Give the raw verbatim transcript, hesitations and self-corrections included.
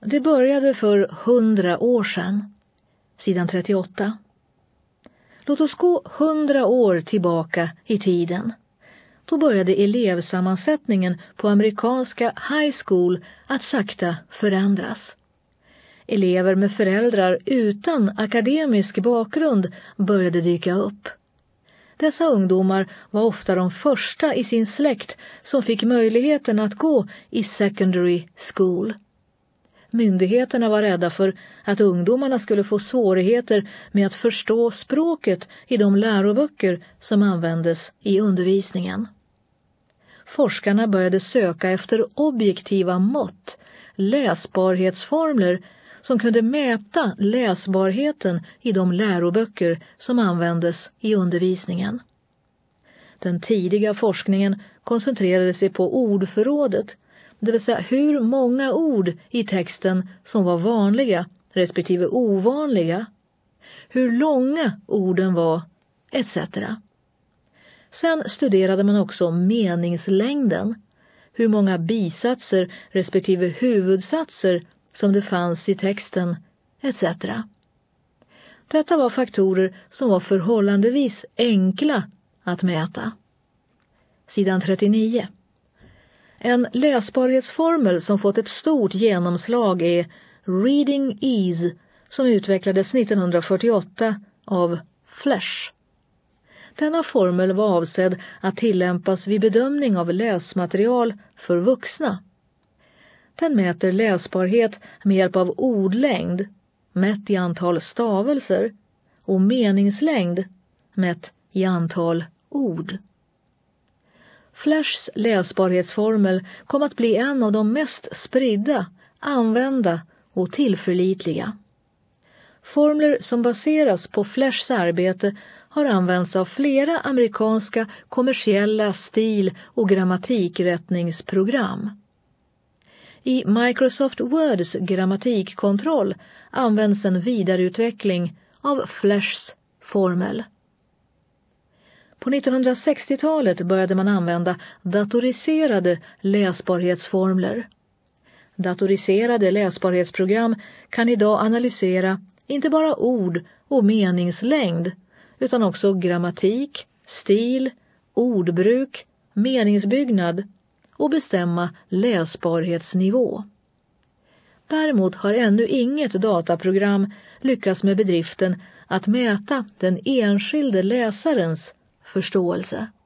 Det började för hundra år sedan. Sidan trettioåtta. Låt oss gå hundra år tillbaka i tiden. Då började elevsammansättningen på amerikanska high school att sakta förändras. Elever med föräldrar utan akademisk bakgrund började dyka upp. Dessa ungdomar var ofta de första i sin släkt som fick möjligheten att gå i secondary school. Myndigheterna var rädda för att ungdomarna skulle få svårigheter med att förstå språket i de läroböcker som användes i undervisningen. Forskarna började söka efter objektiva mått, läsbarhetsformler, som kunde mäta läsbarheten i de läroböcker som användes i undervisningen. Den tidiga forskningen koncentrerade sig på ordförrådet, det vill säga hur många ord i texten som var vanliga respektive ovanliga, hur långa orden var, et cetera. Sen studerade man också meningslängden, hur många bisatser respektive huvudsatser som det fanns i texten, et cetera. Detta var faktorer som var förhållandevis enkla att mäta. Sidan trettionio. En läsbarhetsformel som fått ett stort genomslag är Reading Ease, som utvecklades nittonhundrafyrtioåtta av Flesch. Denna formel var avsedd att tillämpas vid bedömning av läsmaterial för vuxna. Den mäter läsbarhet med hjälp av ordlängd, mätt i antal stavelser, och meningslängd, mätt i antal ord. Fleschs läsbarhetsformel kom att bli en av de mest spridda, använda och tillförlitliga. Formler som baseras på Fleschs arbete har använts av flera amerikanska kommersiella stil- och grammatikrättningsprogram. I Microsoft Words grammatikkontroll används en vidareutveckling av Fleschs formel. På nittonhundrasextiotalet började man använda datoriserade läsbarhetsformler. Datoriserade läsbarhetsprogram kan idag analysera inte bara ord och meningslängd, utan också grammatik, stil, ordbruk, meningsbyggnad och bestämma läsbarhetsnivå. Däremot har ännu inget dataprogram lyckats med bedriften att mäta den enskilde läsarens förståelse.